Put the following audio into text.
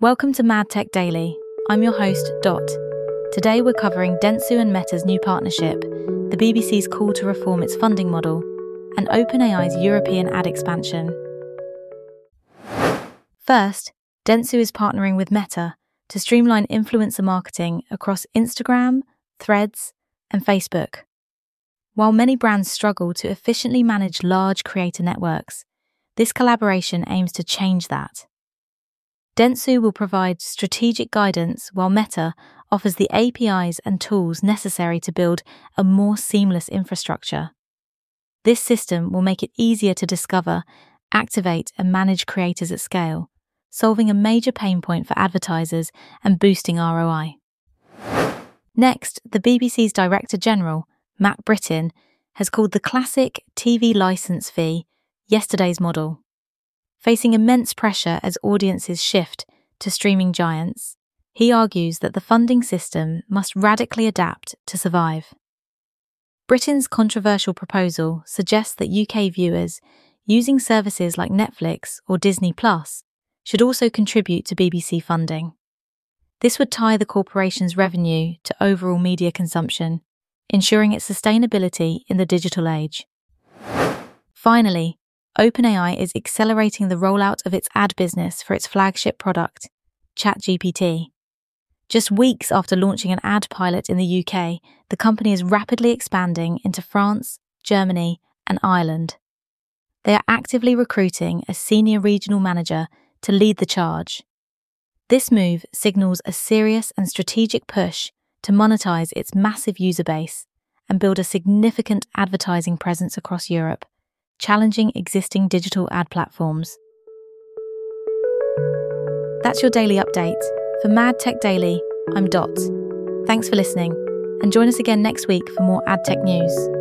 Welcome to Mad Tech Daily. I'm your host, Dot. Today we're covering Dentsu and Meta's new partnership, the BBC's call to reform its funding model, and OpenAI's European ad expansion. First, Dentsu is partnering with Meta to streamline influencer marketing across Instagram, Threads, and Facebook. While many brands struggle to efficiently manage large creator networks, this collaboration aims to change that. Dentsu will provide strategic guidance while Meta offers the APIs and tools necessary to build a more seamless infrastructure. This system will make it easier to discover, activate, and manage creators at scale, solving a major pain point for advertisers and boosting ROI. Next, the BBC's Director General, Matt Brittin, has called the classic TV license fee yesterday's model. Facing immense pressure as audiences shift to streaming giants, he argues that the funding system must radically adapt to survive. Brittin's controversial proposal suggests that UK viewers using services like Netflix or Disney Plus should also contribute to BBC funding. This would tie the corporation's revenue to overall media consumption, ensuring its sustainability in the digital age. Finally, OpenAI is accelerating the rollout of its ad business for its flagship product, ChatGPT. Just weeks after launching an ad pilot in the UK, the company is rapidly expanding into France, Germany, and Ireland. They are actively recruiting a senior regional manager to lead the charge. This move signals a serious and strategic push to monetize its massive user base and build a significant advertising presence across Europe, challenging existing digital ad platforms. That's your daily update. For Mad Tech Daily, I'm Dot. Thanks for listening, and join us again next week for more ad tech news.